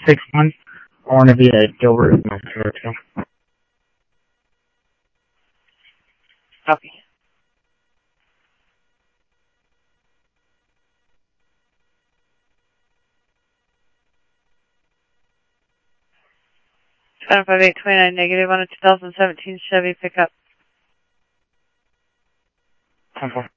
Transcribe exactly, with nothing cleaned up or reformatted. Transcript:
six one. I want to be at Gilbert, North Carolina. Copy. seven five eight two nine negative on a two thousand seventeen Chevy pickup. ten four.